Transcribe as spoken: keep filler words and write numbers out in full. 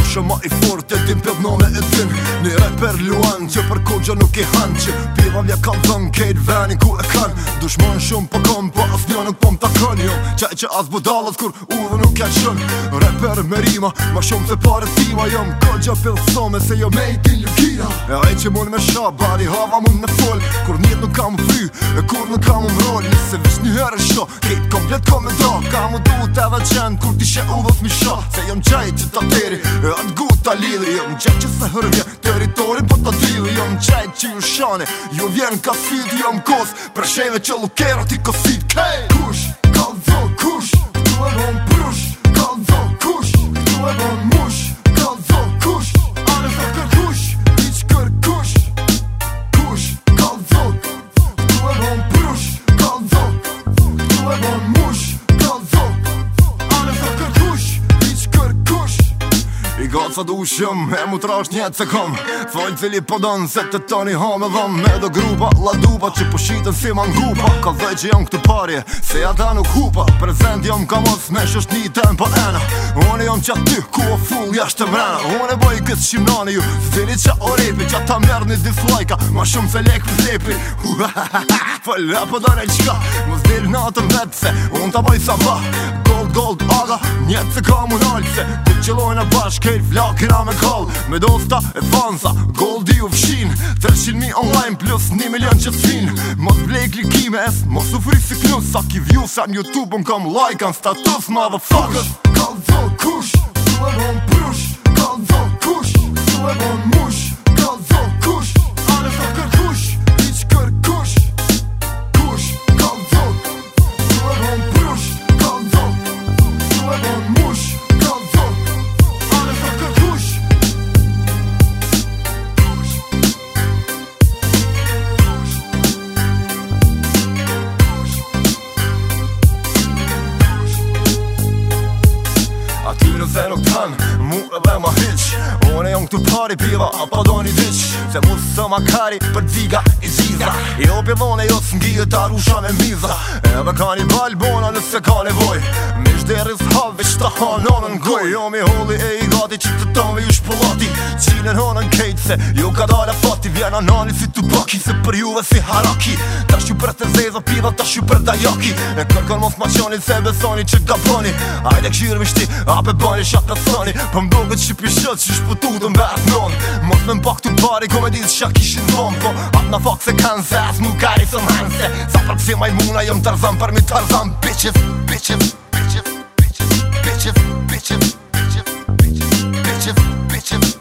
Kusha ma i fort e din pëdnone e din Një reper luan që për kogja nuk i han Që piva vja kam thën kejt venin ku e kan Dushman shumë po kom po as një nuk po m'ta kën Jo qaj që as budallat kur u dhe nuk e qën Reper me rima ma shumë se pare tima Jom kogja pilsome se jo me i tin lukira E aj që mun me shabari hava mun me fol Kur njët nuk kam vry e kur nuk kam umrol Nëse vish një herë sho kejt komplet kom me da Ka mu du t'edhe qen kur ti she u dhës mi sha Se jom qaj që ta teri e atë gu ta lidhi Jom qaj që se hërvje territorin po ta dili Jom qaj që ju shane ju vjen ka fit Jom kos për sheve që lukera ti kosit Kej! Kush, kalzo, kush, tu e bon prush Kalzo, kush, tu e bon mush Kalzo, kush, anë sa kër kush Iq kër kush Kush, kalzo, tu e bon prush Kalzo, tu e bon mush Kalzo, anë sa kër kush Iq kër kush I gatë sa du shëm, e mu trash njetë se kom Fajnë cili po donë se të tani ha me dhëm Me do grupa, la dupa që po shitën si man gupa Ka dhej që jam këtu parje, se ata nuk hupa Prezent jam ka mos me shosht një tempo ena Unë jam që aty, ku o full jashtë mrena Unë e boj këtë shimnani ju, zili që o repi Që ata merë një dislajka, ma shumë se lek për lepi Fëllë, po done qka, mos del natën vetë se Unë ta boj sa ba, gold, gold, aga Njetë se ka mu nalë se, ku qëllojnë a bashkë Kejt flakina me kall, me dosta e fansa Goldi u fshin, treshin mi online plus një milion që t'fin Mos blej klikime es, mos u fri si knus Sa ki views an YouTube un kam like an status motherfuckers Kalzo kush, tu e bon prush Kalzo kush, tu e bon mush Kalzo kush, anë sa kër kush Iq kër kush Kush, kalzo, tu e bon prush Kalzo, tu e bon mush Kalzo Aty nëse nuk tanë, mu edhe ma hiq Unë e jom këtu pari piva, a pa do një diq Se mu së ma kari për dziga i gjiza I o pjellone jo s'ngjie ta rusha me miza Edhe ka një balbona nëse ka nevoj Mish deris have që ta hanonën goj Jo mi holi e i gati që të tonve ju shpëllati Qinen honën kejt se ju ka dale fati Vjena nani si tu baki se për juve si haraki Ta shu për të zeza piva, ta shu për dajaki E kërkon mos ma qoni se besoni që ka boni Ajde këshirë mishti, ape bani shatë të thoni Për mdoget që pishët që shputu të mbet non Mos me mpak të pari komedit që kishin dhon Po atë na fak se kanë se as mu kari së mhanë se Sa për kësi majmuna jëm tarzan për mi tarzan Bitches, bitches, bitches, bitches, bitches, bitches, bitches, bitches, bitches, bitches